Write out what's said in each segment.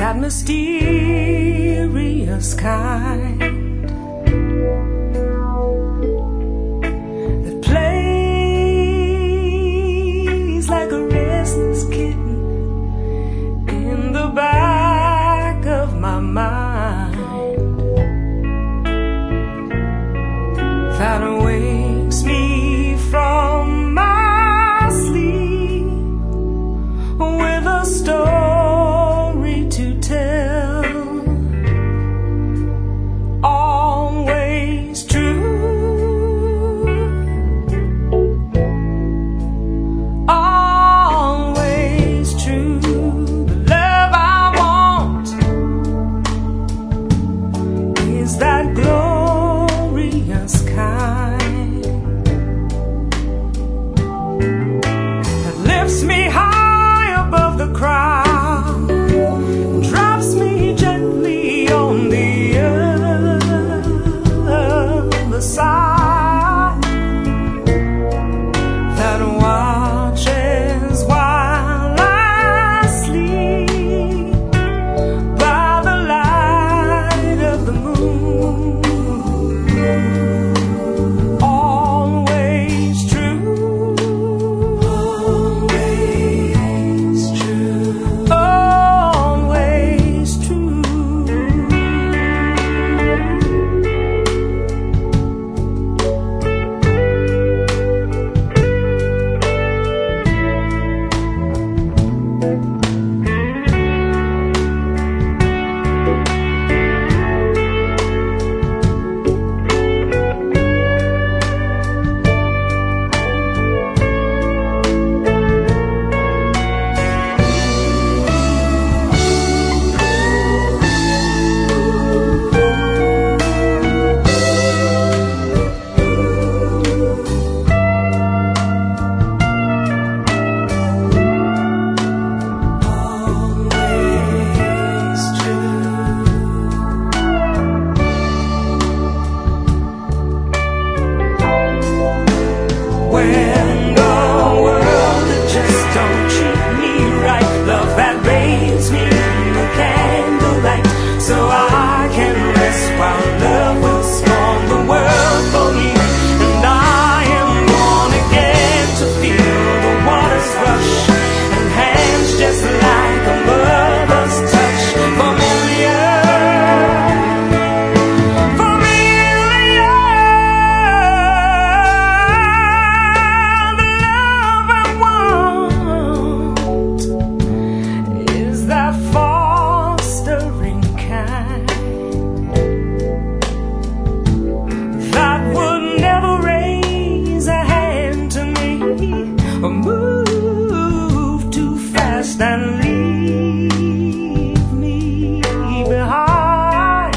that mysterious kind that plays like a restless kitten in the back of my mind, that wakes me from my sleep with a story to tell, always true, always true. The love I want is that glorious kind that lifts me high above the crowd, drops me gently on the other side, that watches while I sleep by the light of the moon. Always true, always true, always true. When the world just don't treat me right, love that bathes me in the candlelight, so I can rest while love will scorn the world for me. And I am born again to feel the waters rush and hands just like a mother's touch. Fostering kind that would never raise a hand to me or move too fast and leave me behind,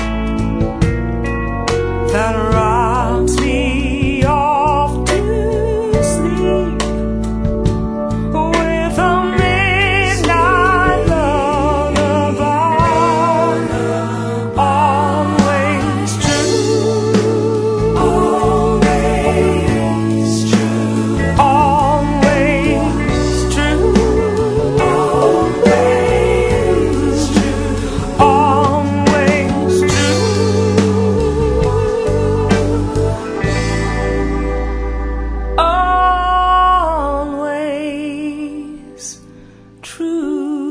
that rocks me off to sleep with a midnight lullaby. Always true, always true, always true, always true, always true, always true.